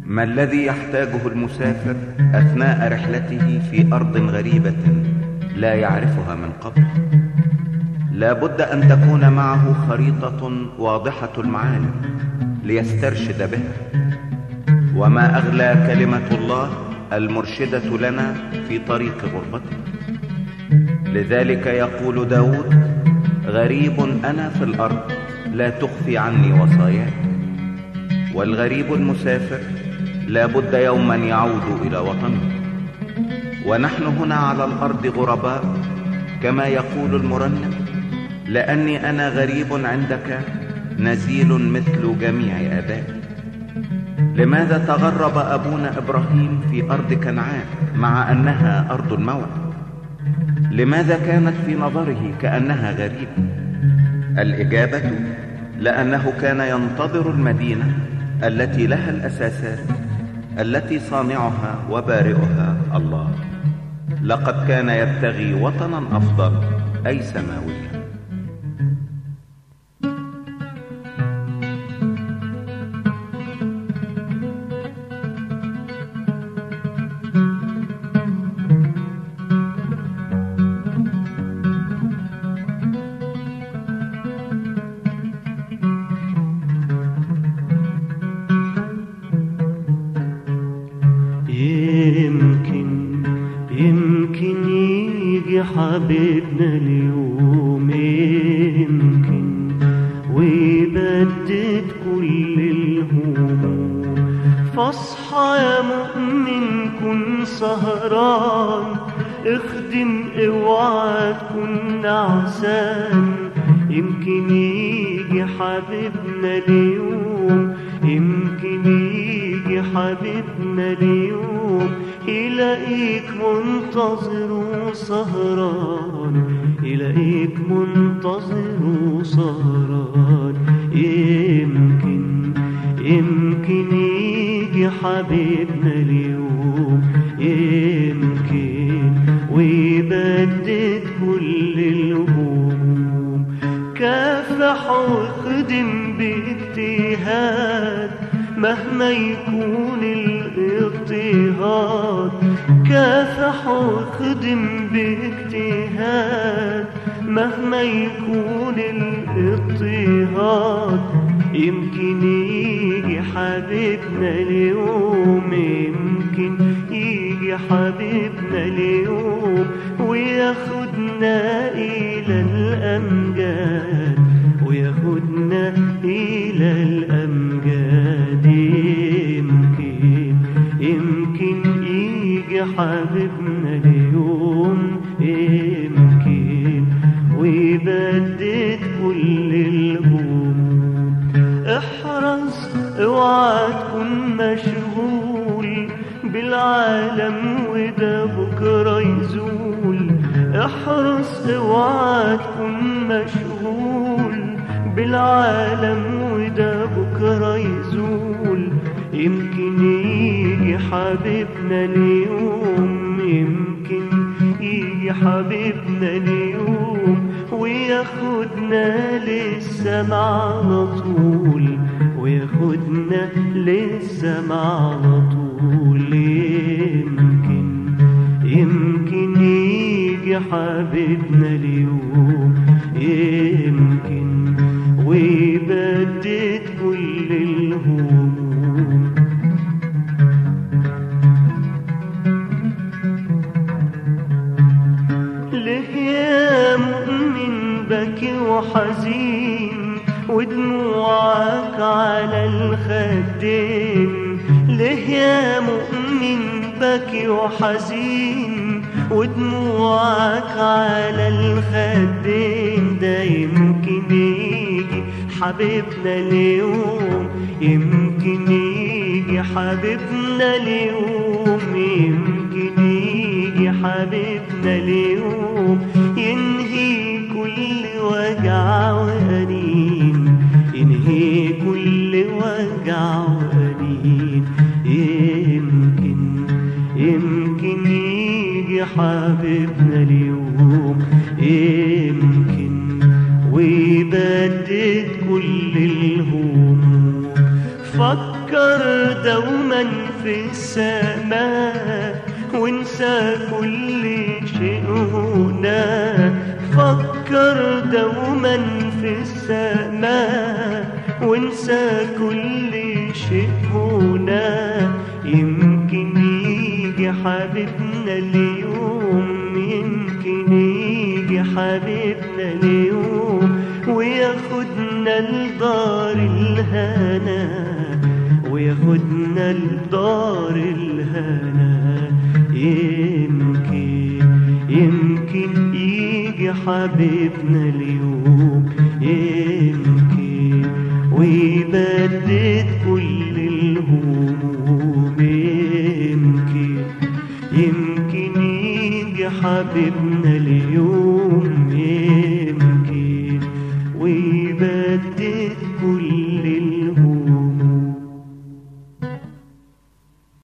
ما الذي يحتاجه المسافر أثناء رحلته في أرض غريبة لا يعرفها من قبل؟ لا بد أن تكون معه خريطة واضحة المعالم ليسترشد بها. وما أغلى كلمة الله المرشدة لنا في طريق غربتنا. لذلك يقول داود: غريب أنا في الأرض، لا تخفي عني وصاياك. والغريب المسافر لا بد يوما يعود إلى وطنه. ونحن هنا على الأرض غرباء، كما يقول المرنم: لأني أنا غريب عندك، نزيل مثل جميع آبائي. لماذا تغرب أبونا إبراهيم في أرض كنعان مع أنها أرض الموعد؟ لماذا كانت في نظره كأنها غريبة؟ الإجابة: لأنه كان ينتظر المدينة التي لها الأساسات، التي صانعها وبارئها الله. لقد كان يبتغي وطنا أفضل، أي سماويا. يمكن يجي حبيبنا اليوم، يمكن ويبدد كل الهموم. فاصحى يا مؤمن، كن سهران، اخدم اوعى تكون نعسان. يمكن يجي حبيبنا اليوم، يمكن يجي حبيبنا اليوم، يلاقيك منتظر وسهران، يلاقيك منتظر وسهران. يمكن يجي حبيبنا اليوم، يمكن ويبدد كل الهموم. كافح واخدم باجتهاد مهما يكون الاضطهاد. كافح واخدم باجتهاد مهما يكون الاضطهاد. يمكن يجي حبيبنا اليوم، يمكن يجي حبيبنا اليوم، وياخدنا إلى الأمجاد، وياخدنا إلى الأمجاد. يمكن يجي حبيبنا اليوم، يمكن ويبدد كل الهموم. احرص اوعى تكون مشغول بالعالم وده بكرة يزول. احرص اوعى تكون مشغول بالعالم وده بكرة يزول. يمكن يجي حبيبنا اليوم، يمكن يجي حبيبنا اليوم، وياخدنا للسما على طول، وياخدنا للسما على طول. يمكن يجي حبيبنا اليوم، يمكن ويبدد كل الهموم. ليه يا مؤمن بكي وحزين ودموعك على الخدين؟ ليه يا مؤمن بكي وحزين ودموعك على الخدين؟ ده يمكن يجي حبيبنا اليوم، يمكن يجي حبيبنا اليوم، يمكن يجي حبيبنا اليوم، ينهي كل وجع وأنين، ينهي كل وجع وأنين. يمكن يجي حبيبنا اليوم، يمكن ويبدد كل الهموم. فكر دوما في السماء وانسى كل شيء هنا. فكر دوما في السماء وانسى كل شيء هنا. يمكن يجي حبيبنا اليوم، يمكن يجي حبيبنا اليوم وياخدنا لدار الهنا، وياخدنا لدار الهنا. يمكن يجي حبيبنا اليوم، يمكن ويبدد كل الهموم. يمكن يجي حبيبنا اليوم، يمكن ويبدد كل